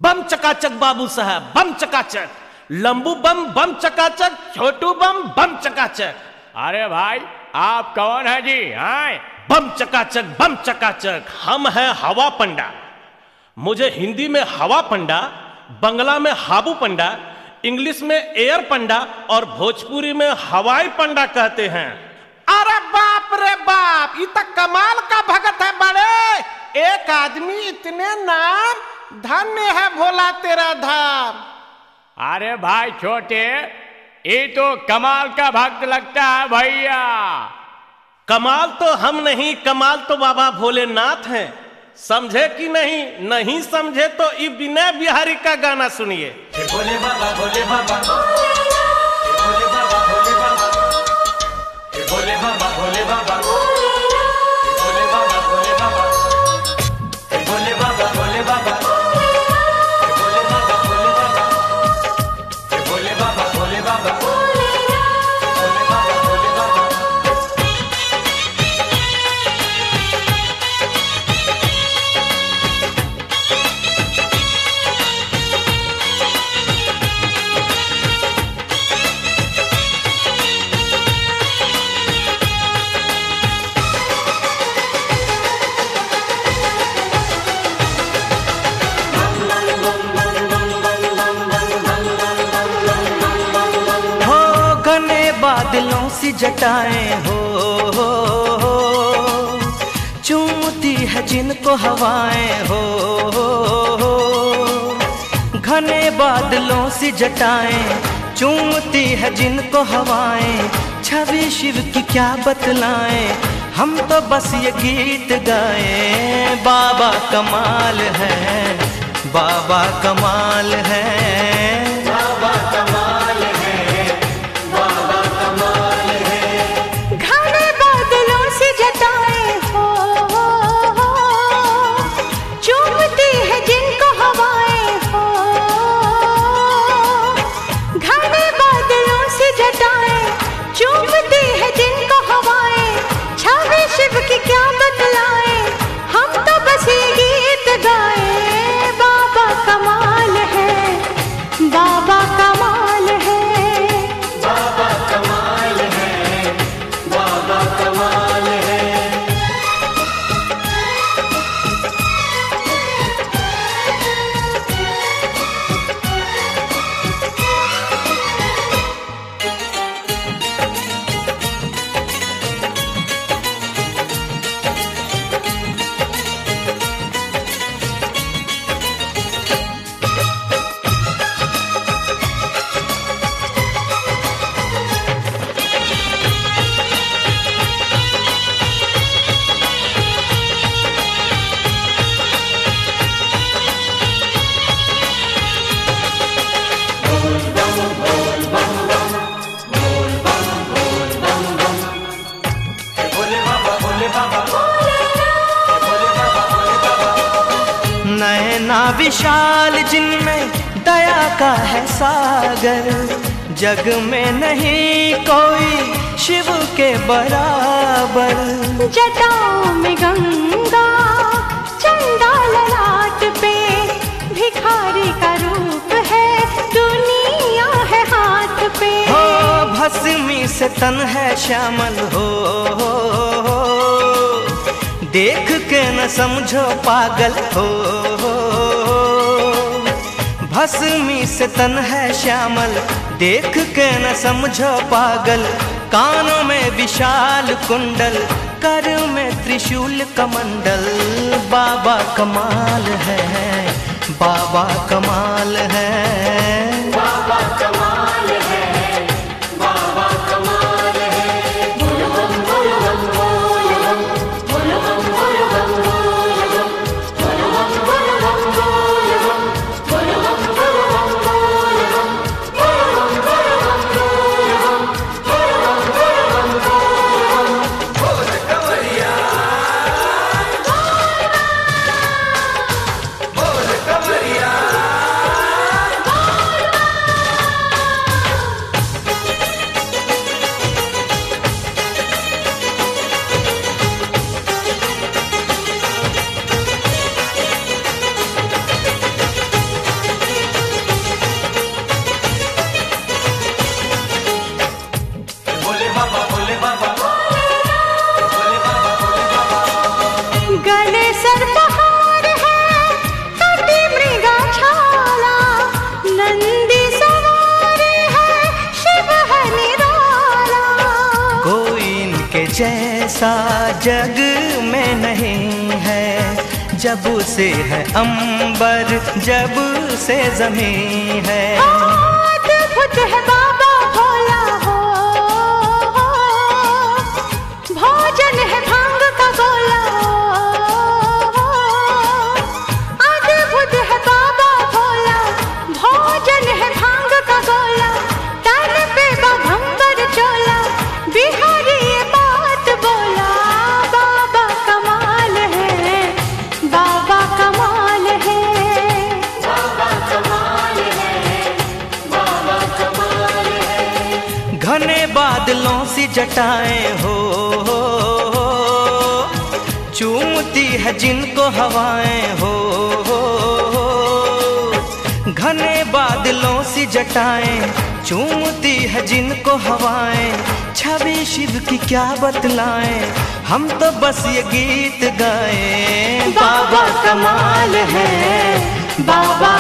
बम चकाचक बाबू साहब, बम चकाचक। लंबू बम बम चकाचक, छोटू बम बम चकाचक। अरे भाई आप कौन है जी? हाँ बम चकाचक बम चकाचक, हम हैं हवा पंडा। मुझे हिंदी में हवा पंडा, बंगला में हाबू पंडा, इंग्लिश में एयर पंडा और भोजपुरी में हवाई पंडा कहते हैं। अरे बाप रे बाप, ये तो कमाल का भगत है बड़े। एक आदमी इतने नाम, धन्य है भोला तेरा धाम। अरे भाई छोटे, ये तो कमाल का भक्त लगता है भैया। कमाल तो हम नहीं, कमाल तो बाबा भोलेनाथ हैं। समझे कि नहीं? नहीं समझे तो ये विनय बिहारी का गाना सुनिए। भोले बाबा भोले बाबा, भोले बाबा भोले बाबा, भोले बाबा भोले बाबा, भोले बाबा भोले बाबा, भोले बाबा भोले बाबा, भोले बाबा भोले बाबा, भोले बाबा भोले बाबा, भोले बाबा भोले बाबा। बादलों सी जटाएं हो, चूमती है जिनको हवाएं हो। घने बादलों सी जटाएं चूमती है जिनको हवाएं। छवि शिव की क्या बतलाएं, हम तो बस ये गीत गाएं। बाबा कमाल है, बाबा कमाल है, बाबा कमाल है, बाबा कमाल है। घने बादलों से जटाएं हो, चूमती है जिनको हवाएं हो। घने बादलों से जटाएं चूमती है जिनको हवाएं। छवि शिव की क्या बतलाएं, हम तो बस ये गीत गाएं। बाबा कमाल है, बाबा कमाल है, बाबा कमाल है, बाबा कमाल है। भोले बाबा भोले बाबा, भोले बाबा भोले बाबा। नैना विशाल जिनमें दया का है सागर। जग में नहीं कोई शिव के बराबर। जटाओं में गंगा, चंदा ललाट पे, भिखारी का रूप है, दुनिया है हाथ पे। हो भस्मी से तन है श्यामल हो, देख के न समझो पागल हो। भस्मी से तन है श्यामल, देख के न समझो पागल। कानों में विशाल कुंडल, कर में त्रिशूल कमंडल। बाबा कमाल है, बाबा कमाल है, बाबा कमाल है, बाबा कमाल है। बोल बम बोल बम बोल बम, बोल बम बोल बम बोल बम, बोल बम बोल बम बोल बम, बोल बम बोल बम बोल बम, बोल बम बोल बम बोल बम, बोल बम बोल बम बोल बम। बोल कवरिया, बोल कवरिया, बोल जैसा जग में नहीं है, जब से है अंबर जब से जमीन है। अद्भुत है बाबा भोला हो, भोजन है भांग का गोला। अद्भुत है बाबा भोला, भोजन है भांग का गोला। तन पे बाघंबर चोला, बिहारी ये बात बोला। बाबा कमाल है, बाबा कमाल है, बाबा कमाल है, बाबा कमाल है। घने बादलों सी जटाएं हो, चूमती है जिनको हवाएं हो। घने बादलों सी जटाएं चूमती है जिनको हवाएं। छवि शिव की क्या बतलाएं, हम तो बस ये गीत गाएं। बाबा कमाल है, बाबा